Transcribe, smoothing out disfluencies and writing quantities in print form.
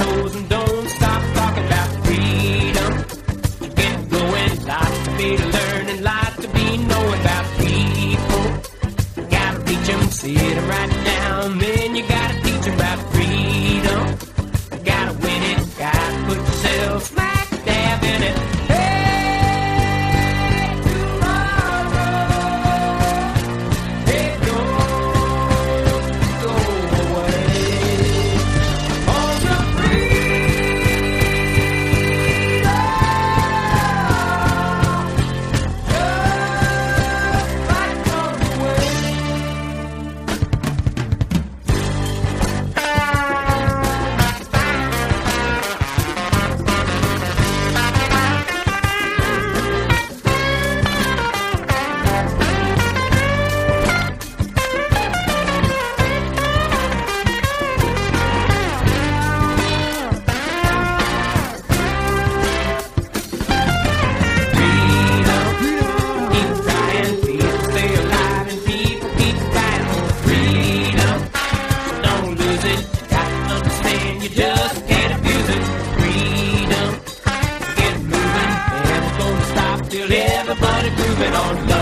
toes and don't stop talking about freedom. Get going, lots to be learning, lots to be knowing about people. Gotta reach 'em, sit 'em right down, then you gotta teach 'em about freedom. Gotta win it, gotta put yourself smack dab in it. Everybody grooving on.